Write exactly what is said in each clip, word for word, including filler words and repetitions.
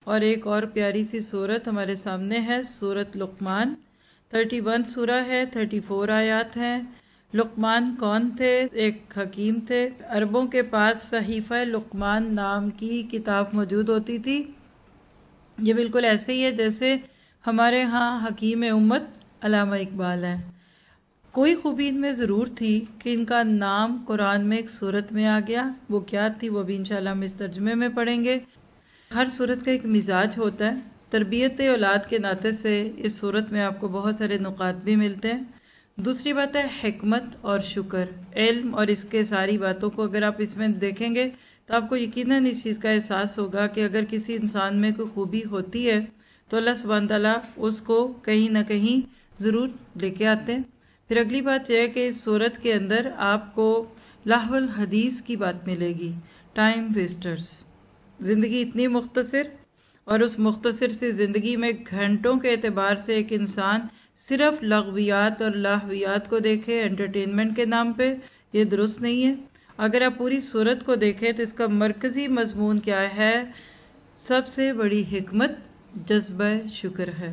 اور ایک اور پیاری سی سورت ہمارے سامنے ہے، سورت لقمان۔ تھرٹی ون سورہ ہے، تھرٹی فور آیات ہیں۔ لقمان کون تھے؟ ایک حکیم تھے۔ عربوں کے پاس صحیفہ لقمان نام کی کتاب موجود ہوتی تھی۔ یہ بالکل ایسے ہی ہے جیسے ہمارے ہاں حکیم امت علامہ اقبال ہیں۔ کوئی خوبی ان میں ضرور تھی کہ ان کا نام قرآن میں ایک سورت میں آ گیا۔ وہ کیا تھی وہ بھی انشاءاللہ ہم اس ترجمے میں پڑھیں گے۔ ہر سورت کا ایک مزاج ہوتا ہے۔ تربیت اولاد کے ناطے سے اس سورت میں آپ کو بہت سارے نکات بھی ملتے ہیں۔ دوسری بات ہے حکمت اور شکر، علم اور اس کے ساری باتوں کو اگر آپ اس میں دیکھیں گے تو آپ کو یقیناً اس چیز کا احساس ہوگا کہ اگر کسی انسان میں کوئی خوبی ہوتی ہے تو اللہ سبحانہ تعالیٰ اس کو کہیں نہ کہیں ضرور لے کے آتے ہیں۔ پھر اگلی بات یہ ہے کہ اس سورت کے اندر آپ کو لہو الحدیث کی بات ملے گی، ٹائم ویسٹرز۔ زندگی اتنی مختصر، اور اس مختصر سی زندگی میں گھنٹوں کے اعتبار سے ایک انسان صرف لغویات اور لاہویات کو دیکھے انٹرٹینمنٹ کے نام پہ، یہ درست نہیں ہے۔ اگر آپ پوری سورت کو دیکھیں تو اس کا مرکزی مضمون کیا ہے؟ سب سے بڑی حکمت جذبہ شکر ہے۔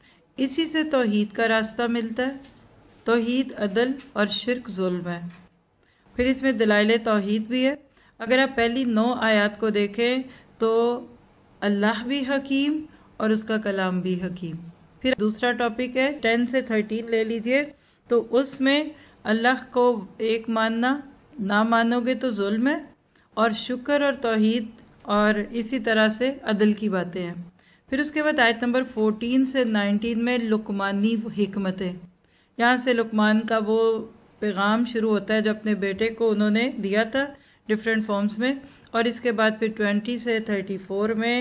اسی سے توحید کا راستہ ملتا ہے۔ توحید عدل اور شرک ظلم ہے۔ پھر اس میں دلائل توحید بھی ہے۔ اگر آپ پہلی نو آیات کو دیکھیں تو اللہ بھی حکیم اور اس کا کلام بھی حکیم۔ پھر دوسرا ٹاپک ہے ٹین سے تھرٹین لے لیجئے، تو اس میں اللہ کو ایک ماننا، نہ مانو گے تو ظلم ہے، اور شکر اور توحید اور اسی طرح سے عدل کی باتیں ہیں۔ پھر اس کے بعد آیت نمبر فورٹین سے نائنٹین میں لقمانی حکمتیں، یہاں سے لقمان کا وہ پیغام شروع ہوتا ہے جو اپنے بیٹے کو انہوں نے دیا تھا ڈیفرنٹ فارمز میں، اور اس کے بعد پھر ٹوینٹی سے تھرٹی فور میں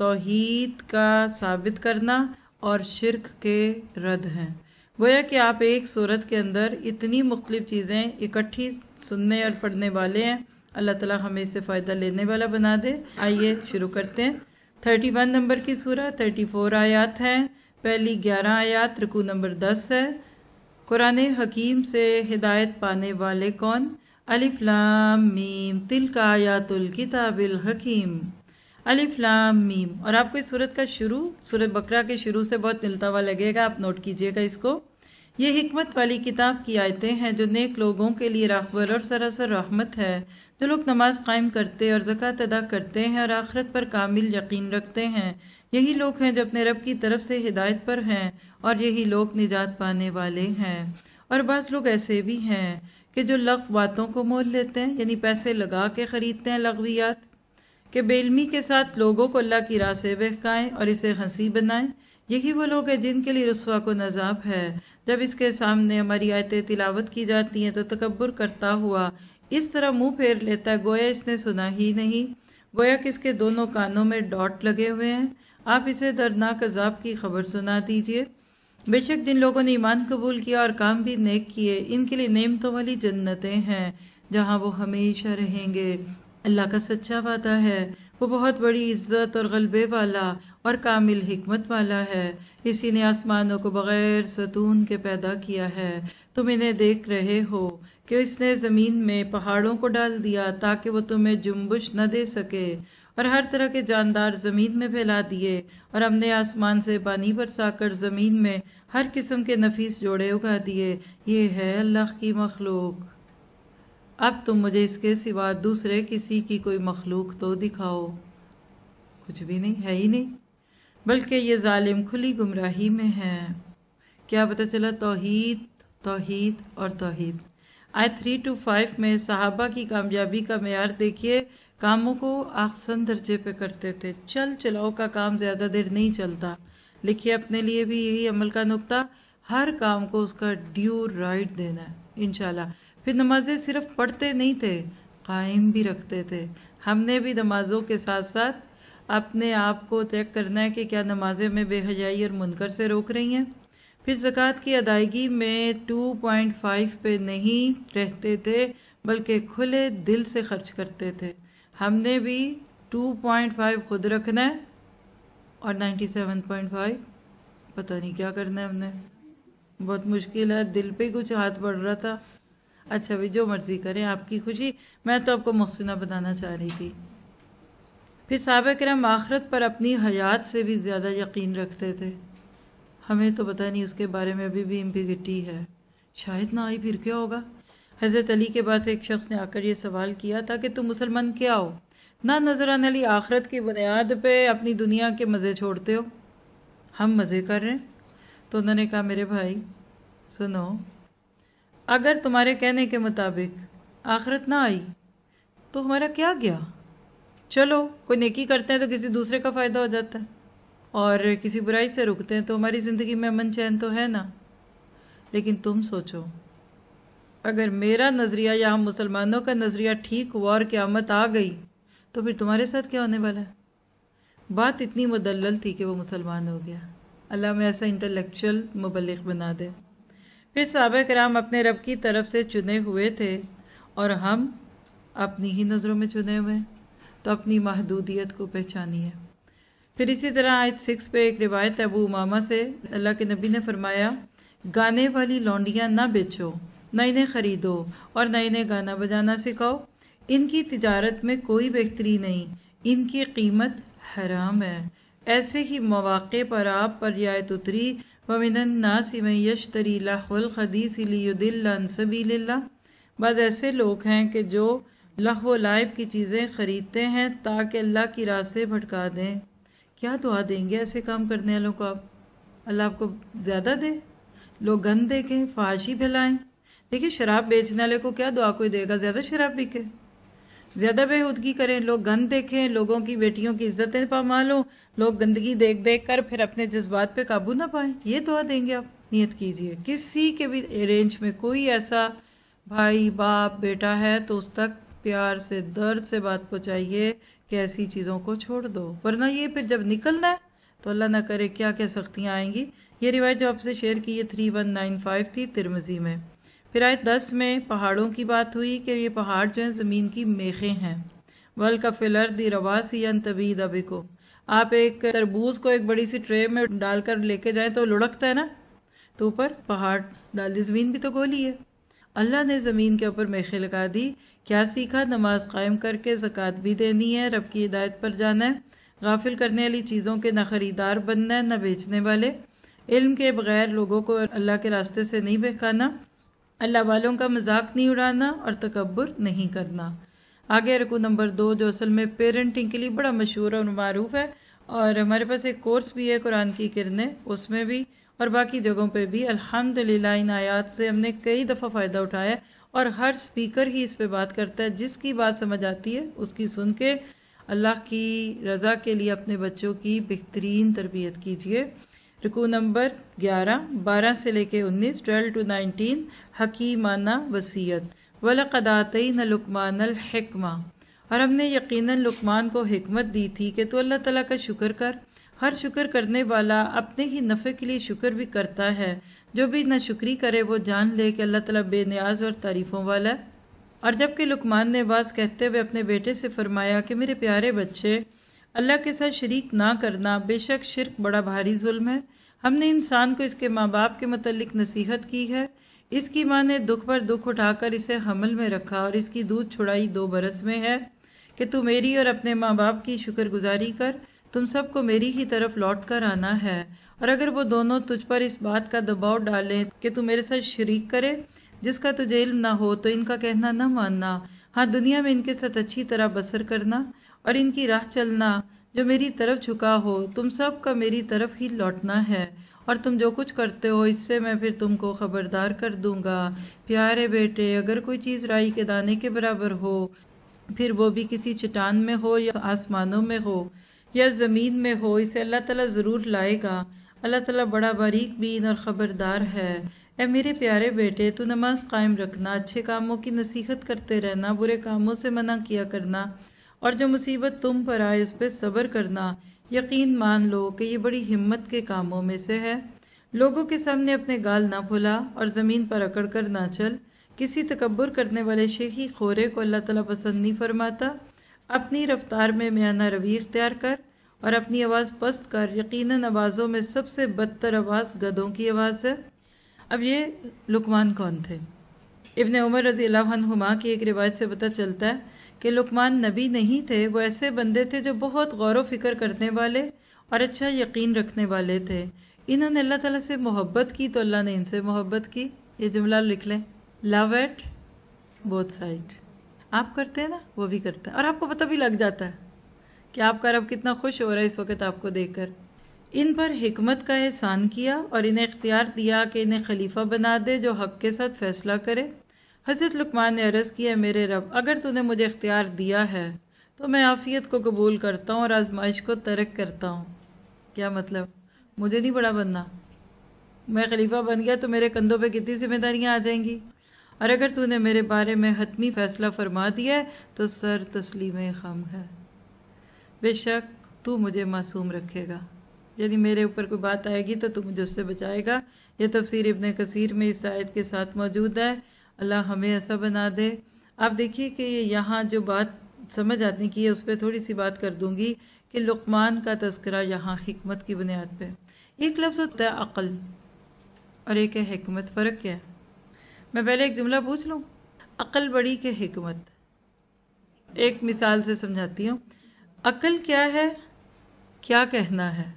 توحید کا ثابت کرنا اور شرک کے رد ہیں۔ گویا کہ آپ ایک سورت کے اندر اتنی مختلف چیزیں اکٹھی سننے اور پڑھنے والے ہیں۔ اللہ تعالیٰ ہمیں اس سے فائدہ لینے والا بنا دے۔ آئیے شروع کرتے ہیں۔ تھرٹی ون نمبر کی سورہ، تھرٹی فور آیات ہیں۔ پہلی گیارہ آیات رکوع نمبر دس ہے۔ قرآن حکیم سے ہدایت پانے والے کون؟ الف لام میم تلک آیات الکتاب الحکیم۔ الف لام میم، اور آپ کو اس سورت کا شروع سورۃ بقرہ کے شروع سے بہت ملتا ہوا لگے گا، آپ نوٹ کیجئے گا اس کو۔ یہ حکمت والی کتاب کی آیتیں ہیں جو نیک لوگوں کے لیے راہبر اور سراسر رحمت ہے۔ جو لوگ نماز قائم کرتے اور زکوٰۃ ادا کرتے ہیں اور آخرت پر کامل یقین رکھتے ہیں، یہی لوگ ہیں جو اپنے رب کی طرف سے ہدایت پر ہیں، اور یہی لوگ نجات پانے والے ہیں۔ اور بعض لوگ ایسے بھی ہیں کہ جو لغو باتوں کو مول لیتے ہیں، یعنی پیسے لگا کے خریدتے ہیں لغویات، کہ بے علمی کے ساتھ لوگوں کو اللہ کی راہ سے بہکائیں اور اسے ہنسی بنائیں۔ یہی وہ لوگ ہیں جن کے لیے رسوا کن عذاب ہے۔ جب اس کے سامنے ہماری آیتیں تلاوت کی جاتی ہیں تو تکبر کرتا ہوا اس طرح منہ پھیر لیتا ہے گویا اس نے سنا ہی نہیں، گویا کہ اس کے دونوں کانوں میں ڈاٹ لگے ہوئے ہیں۔ آپ اسے دردناک عذاب کی خبر سنا دیجئے۔ بے شک جن لوگوں نے ایمان قبول کیا اور کام بھی نیک کیے، ان کے لیے نعمتوں والی جنتیں ہیں جہاں وہ ہمیشہ رہیں گے۔ اللہ کا سچا وعدہ ہے، وہ بہت بڑی عزت اور غلبے والا اور کامل حکمت والا ہے۔ اسی نے آسمانوں کو بغیر ستون کے پیدا کیا ہے، تم انہیں دیکھ رہے ہو کہ اس نے زمین میں پہاڑوں کو ڈال دیا تاکہ وہ تمہیں جنبش نہ دے سکے، اور ہر طرح کے جاندار زمین میں پھیلا دیے، اور ہم نے آسمان سے پانی برسا کر زمین میں ہر قسم کے نفیس جوڑے اگا دیے۔ یہ ہے اللہ کی مخلوق۔ اب تم مجھے اس کے سوا دوسرے کسی کی کوئی مخلوق تو دکھاؤ۔ کچھ بھی نہیں ہے ہی نہیں، بلکہ یہ ظالم کھلی گمراہی میں ہے۔ کیا پتہ چلا؟ توحید توحید اور توحید۔ آیت تھری ٹو فائیو میں صحابہ کی کامیابی کا معیار دیکھیے، کاموں کو احسن درجے پہ کرتے تھے۔ چل چلاؤ کا کام زیادہ دیر نہیں چلتا۔ لکھیے اپنے لیے بھی یہی عمل کا نقطہ، ہر کام کو اس کا ڈیو رائٹ دینا ہے انشاءاللہ۔ پھر نمازیں صرف پڑھتے نہیں تھے، قائم بھی رکھتے تھے۔ ہم نے بھی نمازوں کے ساتھ ساتھ اپنے آپ کو چیک کرنا ہے کہ کیا نمازیں میں بے حیائی اور منکر سے روک رہی ہیں۔ پھر زکوٰۃ کی ادائیگی میں ٹو پوائنٹ فائیو پہ نہیں رہتے تھے بلکہ کھلے دل سے خرچ کرتے تھے۔ ہم نے بھی ٹو پوائنٹ فائیو خود رکھنا ہے اور نائنٹی سیون پوائنٹ فائیو پتہ نہیں کیا کرنا ہے ہم نے، بہت مشکل ہے، دل پہ کچھ ہاتھ پڑ رہا تھا۔ اچھا بھی جو مرضی کریں، آپ کی خوشی، میں تو آپ کو محسنہ بتانا چاہ رہی تھی۔ پھر صحابہ کرام آخرت پر اپنی حیات سے بھی زیادہ یقین رکھتے تھے. ہمیں تو پتہ نہیں اس کے بارے میں ابھی بھی امبیگٹی ہے، شاید نہ آئی پھر کیا ہوگا. حضرت علی کے پاس ایک شخص نے آ کر یہ سوال کیا تھا کہ تم مسلمان کیا ہو؟ نہ نظران علی آخرت کی بنیاد پہ اپنی دنیا کے مزے چھوڑتے ہو. ہم مزے کر رہے ہیں. تو انہوں نے کہا میرے بھائی سنو، اگر تمہارے کہنے کے مطابق آخرت نہ آئی تو ہمارا کیا گیا؟ چلو کوئی نیکی کرتے ہیں تو کسی دوسرے کا فائدہ ہو جاتا ہے، اور کسی برائی سے رکتے ہیں تو ہماری زندگی میں امن چین تو ہے نا. لیکن تم سوچو، اگر میرا نظریہ یا ہم مسلمانوں کا نظریہ ٹھیک ہوا اور قیامت آ گئی تو پھر تمہارے ساتھ کیا ہونے والا ہے؟ بات اتنی مدلل تھی کہ وہ مسلمان ہو گیا. اللہ میں ایسا انٹلیکچوئل مبلغ بنا دے. پھر صحابہ کرام اپنے رب کی طرف سے چنے ہوئے تھے اور ہم اپنی ہی نظروں میں چنے ہوئے ہیں، تو اپنی محدودیت کو پہچانیے. پھر اسی طرح آیت سکس پہ ایک روایت ابو امامہ سے، اللہ کے نبی نے فرمایا گانے والی لونڈیاں نہ بیچو، نہ انہیں خریدو اور نہ انہیں گانا بجانا سکھاؤ. ان کی تجارت میں کوئی بہتری نہیں، ان کی قیمت حرام ہے. ایسے ہی مواقع پر آپ پر یہ آیت اتری وَمِنَ النَّاسِ مَن يَشْتَرِي لَهْوَ الْحَدِيثِ لِيُضِلَّ عَن سَبِيلِ اللَّهِ. بعض ایسے لوگ ہیں کہ جو لہو و لعب کی چیزیں خریدتے ہیں تاکہ اللہ کی راہ سے بھٹکا دیں. کیا دعا دیں گے ایسے کام کرنے والوں کو آپ؟ اللہ آپ کو زیادہ دے، لوگ گند دیکھیں، فحاشی پھیلائیں. دیکھیں شراب بیچنے والے کو کیا دعا کوئی دے گا؟ زیادہ شراب بکے، زیادہ بےہودگی کریں، لوگ گند دیکھیں، لوگوں کی بیٹیوں کی عزتیں پامال ہوں، لوگ گندگی دیکھ دیکھ کر پھر اپنے جذبات پہ قابو نہ پائیں. یہ دعا دیں گے آپ؟ نیت کیجئے کسی کے بھی رینج میں کوئی ایسا بھائی باپ بیٹا ہے تو اس تک پیار سے درد سے بات پہنچائیے کہ ایسی چیزوں کو چھوڑ دو، ورنہ یہ پھر جب نکلنا ہے تو اللہ نہ کرے کیا کیا سختیاں آئیں گی. یہ روایت جو آپ سے شیئر کی یہ تھری ون نائن فائیو تھی ترمذی میں. پھر آیت دس میں پہاڑوں کی بات ہوئی کہ یہ پہاڑ جو ہیں زمین کی میخیں ہیں. وَالْكَفِ الْأَرْضِ رَوَاسِيَ أَن تَمِيدَ بِكُمْ. آپ ایک تربوز کو ایک بڑی سی ٹرے میں ڈال کر لے کے جائیں تو لڑکتا ہے نا، تو اوپر پہاڑ ڈال دی. زمین بھی تو گولی ہے. اللہ نے زمین کے اوپر میخیں لگا دی. کیا سیکھا؟ نماز قائم کر کے زکوٰۃ بھی دینی ہے، رب کی ہدایت پر جانا ہے، غافل کرنے والی چیزوں کے نہ خریدار بننا ہے نہ بیچنے والے، علم کے بغیر لوگوں کو اللہ کے راستے سے نہیں بہکانا، اللہ والوں کا مذاق نہیں اڑانا اور تکبر نہیں کرنا. آگے رکوع نمبر دو جو اصل میں پیرنٹنگ کے لیے بڑا مشہور اور معروف ہے، اور ہمارے پاس ایک کورس بھی ہے قرآن کی کرنیں، اس میں بھی اور باقی جگہوں پہ بھی الحمدللہ ان آیات سے ہم نے کئی دفعہ فائدہ اٹھایا، اور ہر سپیکر ہی اس پہ بات کرتا ہے. جس کی بات سمجھ آتی ہے اس کی سن کے اللہ کی رضا کے لیے اپنے بچوں کی بہترین تربیت کیجیے. رکوع نمبر گیارہ، بارہ سے لے کے انیس، ٹویلو ٹو نائنٹین، حکیمانہ وصیت. وَلَقَدْ آتَيْنَا لُقْمَانَ الْحِکْمَةَ. اور ہم نے یقیناً لقمان کو حکمت دی تھی کہ تو اللہ تعالیٰ کا شکر کر. ہر شکر کرنے والا اپنے ہی نفع کے لیے شکر بھی کرتا ہے، جو بھی نہ شکری کرے وہ جان لے کہ اللہ تعالیٰ بے نیاز اور تعریفوں والا ہے. اور جب کہ لقمان نے باز کہتے ہوئے اپنے بیٹے سے فرمایا کہ میرے پیارے بچے، اللہ کے ساتھ شریک نہ کرنا، بے شک شرک بڑا بھاری ظلم ہے. ہم نے انسان کو اس کے ماں باپ کے متعلق نصیحت کی ہے. اس کی ماں نے دکھ پر دکھ اٹھا کر اسے حمل میں رکھا اور اس کی دودھ چھڑائی دو برس میں ہے کہ تو میری اور اپنے ماں باپ کی شکر گزاری کر. تم سب کو میری ہی طرف لوٹ کر آنا ہے، اور اگر وہ دونوں تجھ پر اس بات کا دباؤ ڈالیں کہ تو میرے ساتھ شریک کرے جس کا تجھے علم نہ ہو تو ان کا کہنا نہ ماننا. ہاں دنیا میں ان کے ساتھ اچھی طرح بسر کرنا اور ان کی راہ چلنا جو میری طرف جھکا ہو. تم سب کا میری طرف ہی لوٹنا ہے، اور تم جو کچھ کرتے ہو اس سے میں پھر تم کو خبردار کر دوں گا. پیارے بیٹے، اگر کوئی چیز رائی کے دانے کے برابر ہو، پھر وہ بھی کسی چٹان میں ہو یا آسمانوں میں ہو یا زمین میں ہو، اسے اللہ تعالیٰ ضرور لائے گا. اللہ تعالیٰ بڑا باریک بین اور خبردار ہے. اے میرے پیارے بیٹے، تو نماز قائم رکھنا، اچھے کاموں کی نصیحت کرتے رہنا، برے کاموں سے منع کیا کرنا، اور جو مصیبت تم پر آئے اس پہ صبر کرنا. یقین مان لو کہ یہ بڑی ہمت کے کاموں میں سے ہے. لوگوں کے سامنے اپنے گال نہ پھلا اور زمین پر اکڑ کر نہ چل. کسی تکبر کرنے والے شیخی خورے کو اللہ تعالیٰ پسند نہیں فرماتا. اپنی رفتار میں میانہ روی اختیار کر اور اپنی آواز پست کر. یقیناً آوازوں میں سب سے بدتر آواز گدھوں کی آواز ہے. اب یہ لقمان کون تھے؟ ابن عمر رضی اللہ عنہما کی ایک روایت سے پتہ چلتا ہے کہ لقمان نبی نہیں تھے، وہ ایسے بندے تھے جو بہت غور و فکر کرنے والے اور اچھا یقین رکھنے والے تھے۔ انہوں نے اللہ تعالیٰ سے محبت کی تو اللہ نے ان سے محبت کی۔ یہ جملہ لکھ لیں، لو ایٹ بوتھ سائڈ۔ آپ کرتے ہیں نا، وہ بھی کرتا ہے، اور آپ کو پتہ بھی لگ جاتا ہے کہ آپ کا رب کتنا خوش ہو رہا ہے اس وقت آپ کو دیکھ کر۔ ان پر حکمت کا احسان کیا اور انہیں اختیار دیا کہ انہیں خلیفہ بنا دے جو حق کے ساتھ فیصلہ کرے۔ حضرت لقمان نے عرض کیا، میرے رب اگر تو نے مجھے اختیار دیا ہے تو میں عافیت کو قبول کرتا ہوں اور آزمائش کو ترک کرتا ہوں۔ کیا مطلب؟ مجھے نہیں بڑا بننا، میں خلیفہ بن گیا تو میرے کندھوں پہ کتنی ذمہ داریاں آ جائیں گی، اور اگر تو نے میرے بارے میں حتمی فیصلہ فرما دیا ہے تو سر تسلیم خم ہے، بے شک تو مجھے معصوم رکھے گا، یعنی میرے اوپر کوئی بات آئے گی تو تو مجھے اس سے بچائے گا۔ یہ تفسیر ابن کثیر میں اس آیت کے ساتھ موجود ہے۔ اللہ ہمیں ایسا بنا دے۔ آپ دیکھیے کہ یہاں جو بات سمجھ آنے کی ہے اس پہ تھوڑی سی بات کر دوں گی کہ لقمان کا تذکرہ یہاں حکمت کی بنیاد پہ۔ ایک لفظ ہوتا ہے عقل اور ایک ہے حکمت، فرق کیا ہے؟ میں پہلے ایک جملہ پوچھ لوں، عقل بڑی کہ حکمت؟ ایک مثال سے سمجھاتی ہوں۔ عقل کیا ہے؟ کیا کہنا ہے۔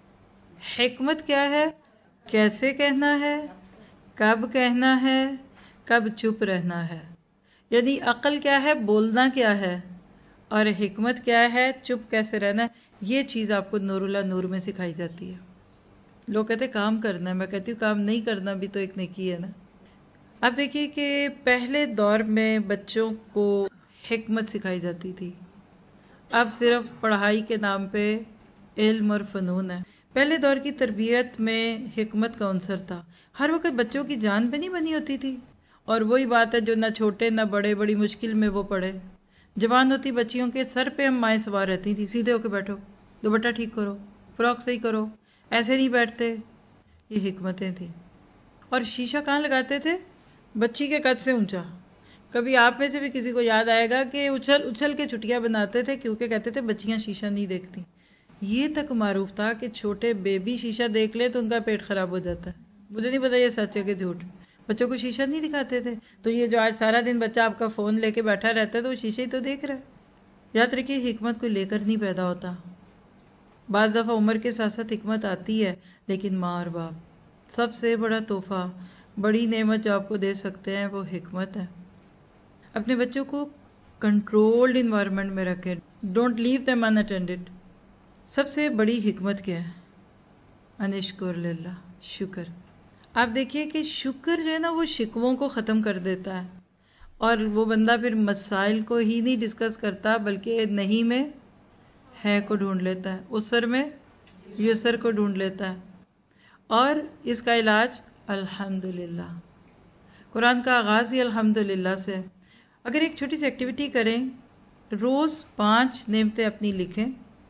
حکمت کیا ہے؟ کیسے کہنا ہے، کب کہنا ہے، کب چپ رہنا ہے۔ یعنی عقل کیا ہے، بولنا کیا ہے، اور حکمت کیا ہے، چپ کیسے رہنا ہے۔ یہ چیز آپ کو نور اللہ نور میں سکھائی جاتی ہے۔ لوگ کہتے ہیں کام کرنا ہے، میں کہتی ہوں کام نہیں کرنا بھی تو ایک نیکی ہے نا۔ اب دیکھیے کہ پہلے دور میں بچوں کو حکمت سکھائی جاتی تھی، اب صرف پڑھائی کے نام پہ علم اور فنون ہے۔ پہلے دور کی تربیت میں حکمت کا عنصر تھا، ہر وقت بچوں کی جان پہ نہیں بنی ہوتی تھی، اور وہی بات ہے جو نہ چھوٹے نہ بڑے بڑی مشکل میں وہ پڑھے۔ جوان ہوتی بچیوں کے سر پہ ہم مائیں سوار رہتی تھی، سیدھے ہو کے بیٹھو، دوپٹہ ٹھیک کرو، فراک صحیح کرو، ایسے نہیں بیٹھتے۔ یہ حکمتیں تھیں۔ اور شیشہ کہاں لگاتے تھے؟ بچی کے قد سے اونچا۔ کبھی آپ میں سے بھی کسی کو یاد آئے گا کہ اچھل اچھل کے چٹیاں بناتے تھے کیونکہ کہتے تھے بچیاں شیشہ نہیں دیکھتی۔ یہ تک معروف تھا کہ چھوٹے بیبی شیشہ دیکھ لے تو ان کا پیٹ خراب ہو جاتا ہے۔ مجھے نہیں پتا یہ سچ ہے کہ جھوٹ، بچوں کو شیشہ نہیں دکھاتے تھے۔ تو یہ جو آج سارا دن بچہ آپ کا فون لے کے بیٹھا رہتا ہے تو وہ شیشے ہی تو دیکھ رہا ہے۔ یاد رکھیے حکمت کوئی لے کر نہیں پیدا ہوتا، بعض دفعہ عمر کے ساتھ ساتھ حکمت آتی ہے، لیکن ماں اور باپ سب سے بڑا تحفہ، بڑی نعمت جو آپ کو دے سکتے ہیں وہ حکمت ہے۔ اپنے بچوں کو کنٹرولڈ انوائرمنٹ میں رکھیں، don't leave them unattended. سب سے بڑی حکمت کیا ہے؟ انشکر للہ، شکر۔ آپ دیکھیے کہ شکر جو ہے نا وہ شکووں کو ختم کر دیتا ہے، اور وہ بندہ پھر مسائل کو ہی نہیں ڈسکس کرتا بلکہ نہیں میں ہے کو ڈھونڈ لیتا ہے، اسر میں یسر کو ڈھونڈ لیتا ہے، اور اس کا علاج الحمدللہ۔ قرآن کا آغاز ہی الحمدللہ سے ہے۔ اگر ایک چھوٹی سی ایکٹیویٹی کریں، روز پانچ نعمتیں اپنی لکھیں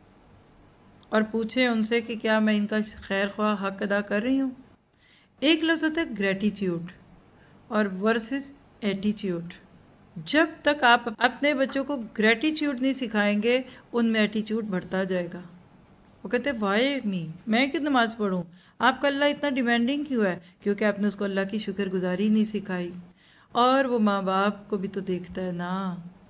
اور پوچھیں ان سے کہ کیا میں ان کا خیر خواہ حق ادا کر رہی ہوں۔ ایک لفظ ہوتا ہے گریٹیٹیوڈ اور ورسز ایٹیٹیوڈ۔ جب تک آپ اپنے بچوں کو گریٹیٹیوڈ نہیں سکھائیں گے ان میں ایٹیٹیوڈ بڑھتا جائے گا۔ وہ کہتے ہیں وائی می، میں کیوں نماز پڑھوں، آپ کا اللہ اتنا ڈیمانڈنگ کیوں ہے؟ کیونکہ آپ نے اس کو اللہ کی شکر گزاری نہیں سکھائی۔ اور وہ ماں باپ کو بھی تو دیکھتا ہے نا،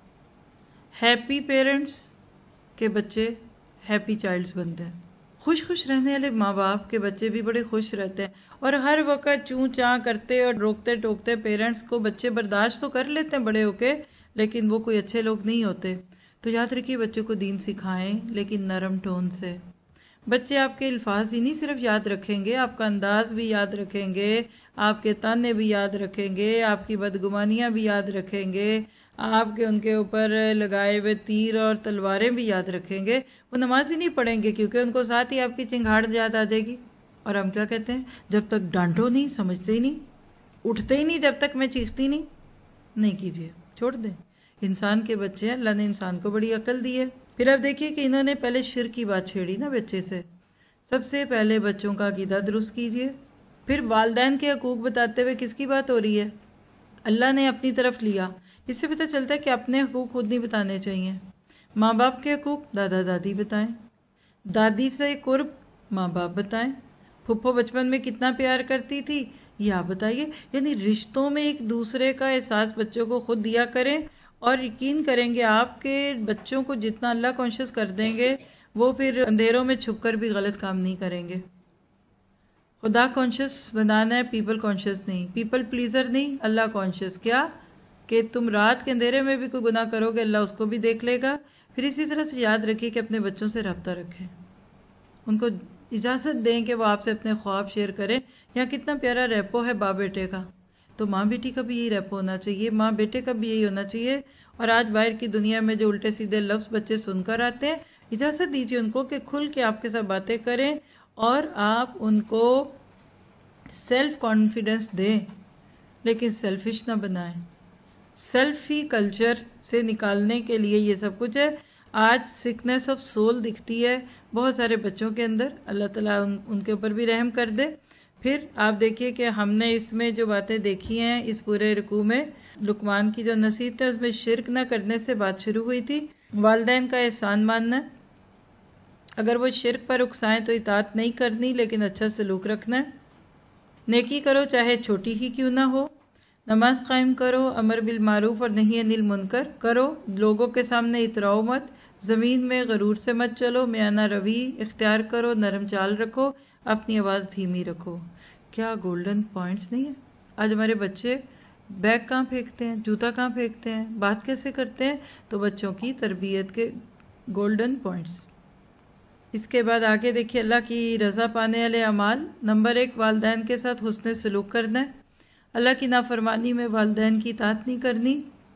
ہیپی پیرنٹس کے بچے ہیپی چائلڈز بنتے ہیں، خوش خوش رہنے والے ماں باپ کے بچے بھی بڑے خوش رہتے ہیں، اور ہر وقت چوں چاں کرتے اور روکتے ٹوکتے پیرنٹس کو بچے برداشت تو کر لیتے ہیں بڑے ہو کے، لیکن وہ کوئی اچھے لوگ نہیں ہوتے۔ تو یاد رکھیے بچوں کو دین سکھائیں لیکن نرم ٹون سے۔ بچے آپ کے الفاظ ہی نہیں صرف یاد رکھیں گے، آپ کا انداز بھی یاد رکھیں گے، آپ کے تانے بھی یاد رکھیں گے، آپ کی بدگمانیاں بھی یاد رکھیں گے، آپ کے ان کے اوپر لگائے ہوئے تیر اور تلواریں بھی یاد رکھیں گے۔ وہ نماز ہی نہیں پڑھیں گے کیونکہ ان کو ساتھ ہی آپ کی چنگھاڑ یاد آ جائے گی۔ اور ہم کیا کہتے ہیں، جب تک ڈانٹو نہیں سمجھتے ہی نہیں، اٹھتے ہی نہیں جب تک میں چیختی نہیں۔ نہیں کیجیے، چھوڑ دیں، انسان کے بچے ہیں، اللہ نے انسان کو بڑی عقل دی ہے۔ پھر اب دیکھیے کہ انہوں نے پہلے شرک کی بات چھیڑی نا بچے سے۔ سب سے پہلے بچوں کا عقیدہ درست کیجیے، پھر والدین کے حقوق بتاتے ہوئے کس کی بات ہو رہی ہے؟ اللہ نے اپنی طرف لیا۔ اس سے پتہ چلتا ہے کہ اپنے حقوق خود نہیں بتانے چاہیے۔ ماں باپ کے حقوق دادا دادی بتائیں، دادی سے قرب ماں باپ بتائیں، پھپھو بچپن میں کتنا پیار کرتی تھی یہ آپ بتائیے۔ یعنی رشتوں میں ایک دوسرے کا احساس بچوں کو خود دیا کریں، اور یقین کریں گے آپ کے بچوں کو جتنا اللہ کانشیس کر دیں گے وہ پھر اندھیروں میں چھپ کر بھی غلط کام نہیں کریں گے۔ خدا کانشیس بنانا ہے، پیپل کانشیس نہیں، پیپل پلیزر نہیں، اللہ کانشیس۔ کیا کہ تم رات کے اندھیرے میں بھی کوئی گناہ کرو گے اللہ اس کو بھی دیکھ لے گا۔ پھر اسی طرح سے یاد رکھیے کہ اپنے بچوں سے رابطہ رکھیں، ان کو اجازت دیں کہ وہ آپ سے اپنے خواب شیئر کریں۔ یہاں کتنا پیارا ریپو ہے باپ بیٹے کا، تو ماں بیٹی کا بھی یہی ریپو ہونا چاہیے، ماں بیٹے کا بھی یہی ہونا چاہیے۔ اور آج باہر کی دنیا میں جو الٹے سیدھے لفظ بچے سن کر آتے ہیں، اجازت دیجیے ان کو کہ کھل کے آپ کے ساتھ باتیں کریں، اور آپ ان کو سیلف کانفیڈنس دیں، لیکن سیلفش نہ بنائیں۔ سیلفی کلچر سے نکالنے کے لیے یہ سب کچھ ہے۔ آج سکنس آف سول دکھتی ہے بہت سارے بچوں کے اندر، اللہ تعالیٰ ان ان کے اوپر بھی رحم کر دے۔ پھر آپ دیکھیے کہ ہم نے اس میں جو باتیں دیکھی ہیں اس پورے رکوع میں، لقمان کی جو نصیحت ہے اس میں شرک نہ کرنے سے بات شروع ہوئی تھی، والدین کا احسان ماننا، اگر وہ شرک پر اکسائیں تو اطاعت نہیں کرنی لیکن اچھا سلوک رکھنا ہے، نیکی کرو چاہے چھوٹی ہی کیوں نہ ہو، نماز قائم کرو، امر بالمعروف اور نہی عن المنکر کرو، لوگوں کے سامنے اتراؤ مت، زمین میں غرور سے مت چلو، میانہ روی اختیار کرو، نرم چال رکھو، اپنی آواز دھیمی رکھو۔ کیا گولڈن پوائنٹس نہیں ہیں؟ آج ہمارے بچے بیگ کہاں پھینکتے ہیں، جوتا کہاں پھینکتے ہیں، بات کیسے کرتے ہیں؟ تو بچوں کی تربیت کے گولڈن پوائنٹس۔ اس کے بعد آگے دیکھیے اللہ کی رضا پانے والے اعمال۔ نمبر ایک، والدین کے ساتھ حسن سلوک کرنا ہے، اللہ کی نافرمانی میں والدین کی اطاعت نہیں کرنی،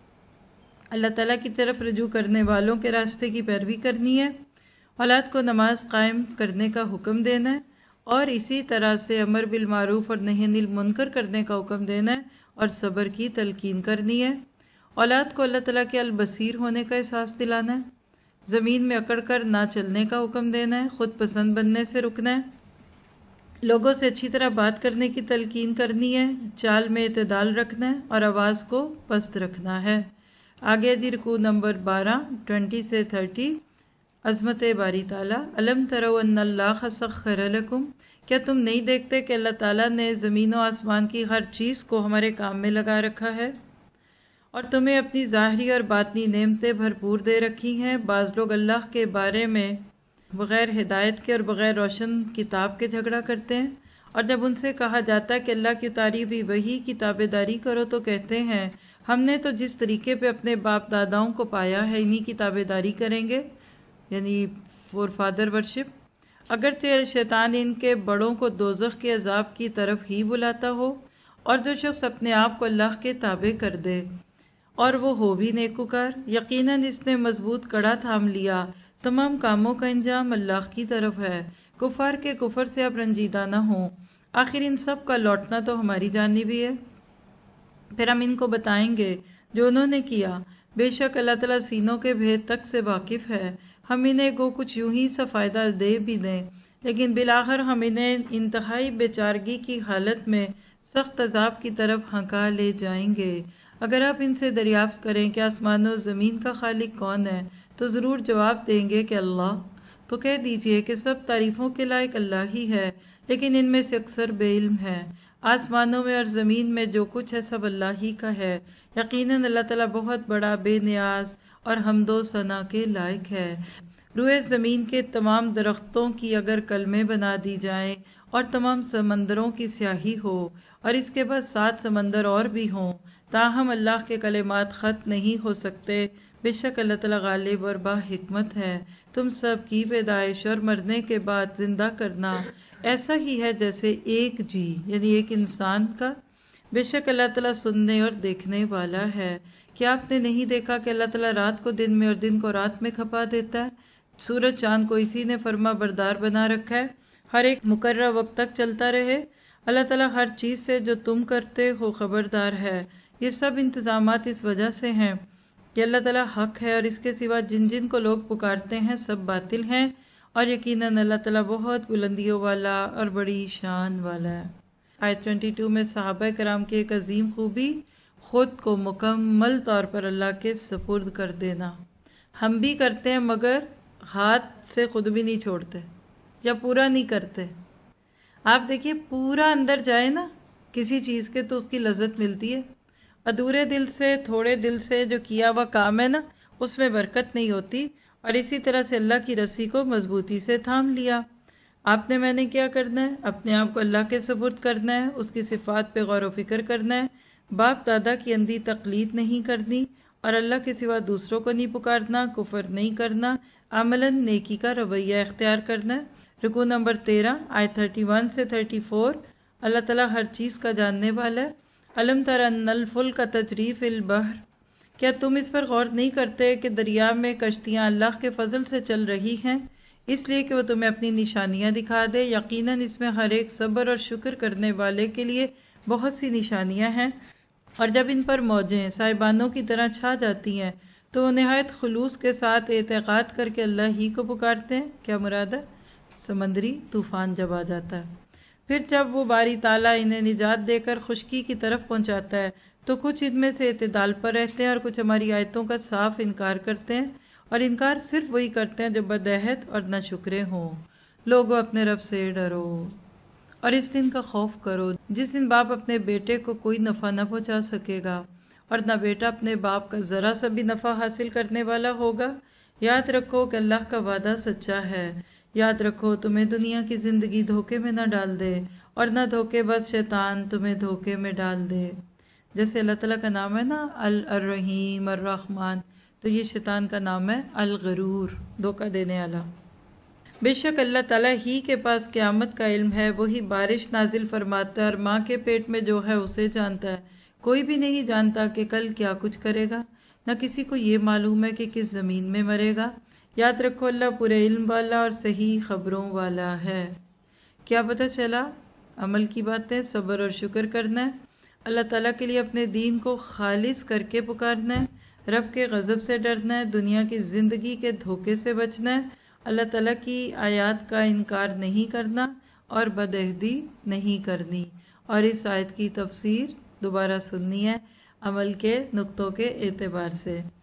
اللہ تعالیٰ کی طرف رجوع کرنے والوں کے راستے کی پیروی کرنی ہے، اولاد کو نماز قائم کرنے کا حکم دینا ہے، اور اسی طرح سے امر بالمعروف اور نہی عن المنکر کرنے کا حکم دینا ہے، اور صبر کی تلقین کرنی ہے، اولاد کو اللہ تعالیٰ کے البصیر ہونے کا احساس دلانا ہے، زمین میں اکڑ کر نہ چلنے کا حکم دینا ہے، خود پسند بننے سے رکنا ہے، لوگوں سے اچھی طرح بات کرنے کی تلقین کرنی ہے، چال میں اعتدال رکھنا ہے اور آواز کو پست رکھنا ہے۔ آگے جی رکوع نمبر بارہ ٹوینٹی سے تھرٹی، عظمت باری تعالیٰ۔ الم تروا ان اللہ سخر لکم، کیا تم نہیں دیکھتے کہ اللہ تعالیٰ نے زمین و آسمان کی ہر چیز کو ہمارے کام میں لگا رکھا ہے، اور تمہیں اپنی ظاہری اور باطنی نعمتیں بھرپور دے رکھی ہیں۔ بعض لوگ اللہ کے بارے میں بغیر ہدایت کے اور بغیر روشن کتاب کے جھگڑا کرتے ہیں، اور جب ان سے کہا جاتا ہے کہ اللہ کی اتاری ہوئی وحی کی تابع داری کرو تو کہتے ہیں ہم نے تو جس طریقے پہ اپنے باپ داداؤں کو پایا ہے انہی کی تابع داری کریں گے، یعنی فور فادر ورشپ۔ اگرچہ شیطان ان کے بڑوں کو دوزخ کے عذاب کی طرف ہی بلاتا ہو، اور جو شخص اپنے آپ کو اللہ کے تابع کر دے اور وہ ہو بھی نیکوکار، یقیناً اس نے مضبوط کڑا تھام لیا، تمام کاموں کا انجام اللہ کی طرف ہے، کفار کے کفر سے آپ رنجیدہ نہ ہوں، آخر ان سب کا لوٹنا تو ہماری جانب ہی ہے، پھر ہم ان کو بتائیں گے جو انہوں نے کیا، بے شک اللہ تعالیٰ سینوں کے بھید تک سے واقف ہے، ہم انہیں گو کچھ یوں ہی سا فائدہ دے بھی دیں، لیکن بالآخر ہم انہیں انتہائی بے چارگی کی حالت میں سخت عذاب کی طرف ہنکا لے جائیں گے۔ اگر آپ ان سے دریافت کریں کہ آسمان و زمین کا خالق کون ہے تو ضرور جواب دیں گے کہ اللہ، تو کہہ دیجئے کہ سب تعریفوں کے لائق اللہ ہی ہے، لیکن ان میں سے اکثر بے علم ہے۔ آسمانوں میں اور زمین میں جو کچھ ہے سب اللہ ہی کا ہے، یقیناً اللہ تعالیٰ بہت بڑا، بے نیاز اور حمد و ثنا کے لائق ہے۔ روئے زمین کے تمام درختوں کی اگر کلمے بنا دی جائیں اور تمام سمندروں کی سیاہی ہو اور اس کے بعد سات سمندر اور بھی ہوں، تاہم اللہ کے کلمات خط نہیں ہو سکتے، بے شک اللہ تعالیٰ غالب اور با حکمت ہے۔ تم سب کی پیدائش اور مرنے کے بعد زندہ کرنا ایسا ہی ہے جیسے ایک جی، یعنی ایک انسان کا، بے شک اللہ تعالیٰ سننے اور دیکھنے والا ہے۔ کیا آپ نے نہیں دیکھا کہ اللہ تعالیٰ رات کو دن میں اور دن کو رات میں کھپا دیتا ہے، سورج چاند کو اسی نے فرما بردار بنا رکھا ہے، ہر ایک مقررہ وقت تک چلتا رہے، اللہ تعالیٰ ہر چیز سے جو تم کرتے ہو خبردار ہے۔ یہ سب انتظامات اس وجہ سے ہیں کہ اللہ تعالیٰ حق ہے، اور اس کے سوا جن جن کو لوگ پکارتے ہیں سب باطل ہیں، اور یقیناً اللہ تعالیٰ بہت بلندیوں والا اور بڑی شان والا ہے۔ آیت بائیس میں صحابہ کرام کی ایک عظیم خوبی، خود کو مکمل طور پر اللہ کے سپرد کر دینا۔ ہم بھی کرتے ہیں مگر ہاتھ سے خود بھی نہیں چھوڑتے یا پورا نہیں کرتے۔ آپ دیکھیے پورا اندر جائے نا کسی چیز کے تو اس کی لذت ملتی ہے، ادھورے دل سے، تھوڑے دل سے جو کیا ہوا کام ہے نا، اس میں برکت نہیں ہوتی، اور اسی طرح سے اللہ کی رسی کو مضبوطی سے تھام لیا۔ آپ نے میں نے کیا کرنا ہے؟ اپنے آپ کو اللہ کے سپرد کرنا ہے، اس کی صفات پہ غور و فکر کرنا ہے، باپ دادا کی اندھی تقلید نہیں کرنی، اور اللہ کے سوا دوسروں کو نہیں پکارنا، کفر نہیں کرنا، عملاً نیکی کا رویہ اختیار کرنا ہے۔ رکوع نمبر تیرہ آیت تھرٹی ون سے تھرٹی فور۔ اللہ تعالیٰ ہر چیز کا جاننے والا ہے۔ الم تر ان الفلک تجری فی البحر، کیا تم اس پر غور نہیں کرتے کہ دریا میں کشتیاں اللہ کے فضل سے چل رہی ہیں، اس لیے کہ وہ تمہیں اپنی نشانیاں دکھا دے؟ یقیناً اس میں ہر ایک صبر اور شکر کرنے والے کے لیے بہت سی نشانیاں ہیں۔ اور جب ان پر موجیں سائبانوں کی طرح چھا جاتی ہیں تو وہ نہایت خلوص کے ساتھ اعتقاد کر کے اللہ ہی کو پکارتے ہیں۔ کیا مراد ہے؟ سمندری طوفان جب آ جاتا ہے، پھر جب وہ باری تعالیٰ انہیں نجات دے کر خشکی کی طرف پہنچاتا ہے تو کچھ ان میں سے اعتدال پر رہتے ہیں اور کچھ ہماری آیتوں کا صاف انکار کرتے ہیں، اور انکار صرف وہی کرتے ہیں جو بدعہد اور ناشکرے ہوں۔ لوگوں اپنے رب سے ڈرو اور اس دن کا خوف کرو جس دن باپ اپنے بیٹے کو کوئی نفع نہ پہنچا سکے گا اور نہ بیٹا اپنے باپ کا ذرا سا بھی نفع حاصل کرنے والا ہوگا۔ یاد رکھو کہ اللہ کا وعدہ سچا ہے۔ یاد رکھو تمہیں دنیا کی زندگی دھوکے میں نہ ڈال دے اور نہ دھوکے بس شیطان تمہیں دھوکے میں ڈال دے۔ جیسے اللہ تعالیٰ کا نام ہے نا الرحیم الرحمن، تو یہ شیطان کا نام ہے الغرور، دھوکہ دینے والا۔ بے شک اللہ تعالیٰ ہی کے پاس قیامت کا علم ہے، وہی بارش نازل فرماتا ہے اور ماں کے پیٹ میں جو ہے اسے جانتا ہے۔ کوئی بھی نہیں جانتا کہ کل کیا کچھ کرے گا، نہ کسی کو یہ معلوم ہے کہ کس زمین میں مرے گا۔ یاد رکھو اللہ پورے علم والا اور صحیح خبروں والا ہے۔ کیا پتہ چلا؟ عمل کی باتیں، صبر اور شکر کرنا ہے، اللہ تعالیٰ کے لیے اپنے دین کو خالص کر کے پکارنا ہے، رب کے غضب سے ڈرنا ہے، دنیا کی زندگی کے دھوکے سے بچنا ہے، اللہ تعالیٰ کی آیات کا انکار نہیں کرنا اور بدعہدی نہیں کرنی، اور اس آیت کی تفسیر دوبارہ سننی ہے عمل کے نقطوں کے اعتبار سے۔